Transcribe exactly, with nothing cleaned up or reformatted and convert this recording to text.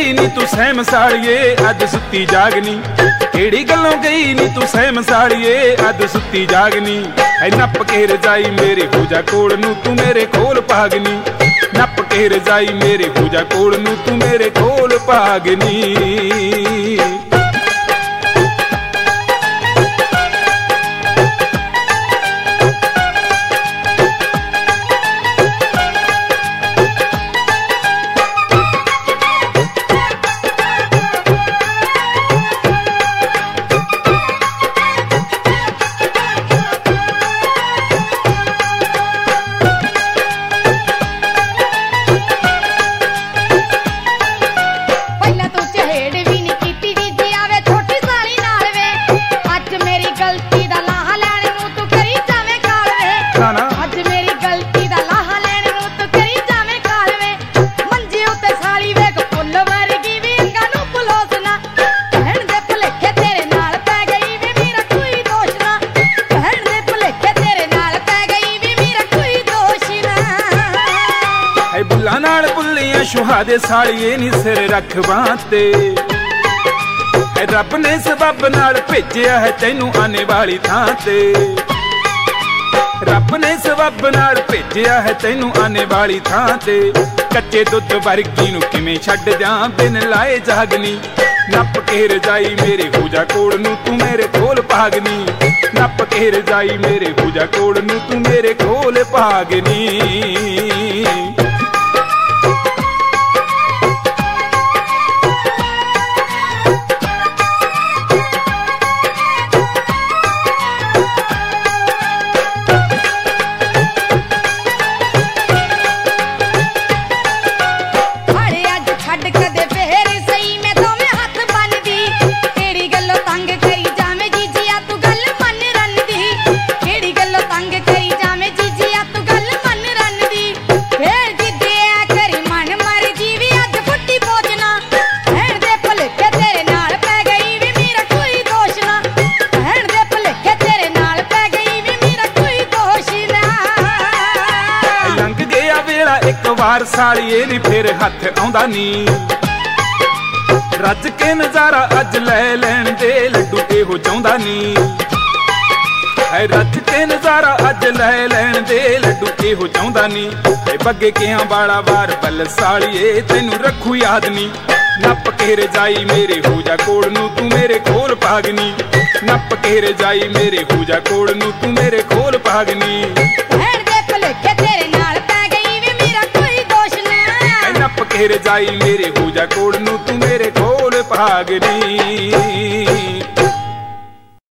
ਗਈ ਨੀ ਤੂੰ ਸਹਿਮ ਸਾਲੀਏ ਅੱਜ ਸੁੱਤੀ ਜਾਗਨੀ। ਕਿਹੜੀ ਗੱਲੋਂ ਗਈ ਨੀ ਤੂੰ ਸਹਿਮ ਸਾਲੀਏ ਅੱਜ ਸੁੱਤੀ ਜਾਗਨੀ। ਐ ਨੱਪ ਕੇ ਰਜਾਈ ਮੇਰੇ ਪੂਜਾ ਕੋਲ ਨੂੰ ਤੂੰ ਮੇਰੇ ਕੋਲ ਭਾਗਨੀ। ਨੱਪ ਕੇ ਰਜਾਈ ਮੇਰੇ ਪੂਜਾ ਕੋਲ ਨੂੰ ਤੂੰ ਮੇਰੇ ਕੋਲ ਭਾਗਨੀ। ਬੁੱਲਾਂ ਨਾਲ ਬੁੱਲੀਆਂ ਸੁਹਾਦੇ ਸਾਲੀਏ ਨੀ ਸਿਰ ਰੱਖ ਬਾਂਹ ਤੇ। ਐ ਰੱਬ ਨੇ ਸਬੱਬ ਨਾਲ ਭੇਜਿਆ ਹੈ ਤੈਨੂੰ ਆਨੇ ਵਾਲੀ ਥਾਂ ਤੇ। ਰੱਬ ਨੇ ਸਬੱਬ ਨਾਲ ਭੇਜਿਆ ਹੈ ਤੈਨੂੰ ਆਨੇ ਵਾਲੀ ਥਾਂ ਤੇ। ਕੱਚੇ ਦੁੱਧ ਵਰਗੀ ਨੂੰ ਕਿਵੇਂ ਛੱਡ ਜਾਂ ਬਿਨ ਲਾਏ ਜਾਗਨੀ। ਨੱਪ ਕੇ ਰਜਾਈ ਮੇਰੇ ਪੂਜਾ ਕੋਲ ਨੂੰ ਤੂੰ ਮੇਰੇ ਕੋਲ ਭਾਗਨੀ। ਨੱਪ ਕੇ ਰਜਾਈ ਮੇਰੇ ਪੂਜਾ ਕੋਲ ਨੂੰ ਤੂੰ ਮੇਰੇ ਕੋਲ ਭਾਗਨੀ। ਇੱਕ ਵਾਰ ਸਾਲੀਏ ਨੀ ਫਿਰ ਹੱਥ ਆਉਂਦਾ ਨੀ। ਰੱਜ ਕੇ ਨਜ਼ਾਰਾ ਅੱਜ ਲੈ ਲੈਣ ਦੇ ਲੱਡੂ ਇਹੋ ਚਾਹੁੰਦਾ ਨੀ। ਹੈ ਰੱਜ ਕੇ ਨਜ਼ਾਰਾ ਅੱਜ ਲੈ ਲੈਣ ਦੇ ਲੱਡੂ ਇਹੋ ਚਾਹੁੰਦਾ ਨੀ। ਇਹ ਬੱਗੇ ਕਿਆਂ ਵਾਲਾ ਵਾਰ ਬੱਲ ਸਾਲੀਏ ਤੈਨੂੰ ਰੱਖੂ ਯਾਦ ਨੀ। ਨੱਪ ਕੇ ਰਜਾਈ ਮੇਰੇ ਪੂਜਾ ਕੋਲ ਨੂੰ ਤੂੰ ਮੇਰੇ ਕੋਲ ਭਾਗਨੀ। ਨੱਪ ਕੇ ਰਜਾਈ ਮੇਰੇ ਪੂਜਾ ਕੋਲ ਨੂੰ ਤੂੰ ਮੇਰੇ ਕੋਲ ਭਾਗਨੀ। ਨੱਪ ਕੇ ਰਜਾਈ ਮੇਰੇ ਪੂਜਾ ਕੋਲ ਨੂੰ ਤੂੰ ਮੇਰੇ ਕੋਲ ਭਾਗਨੀ।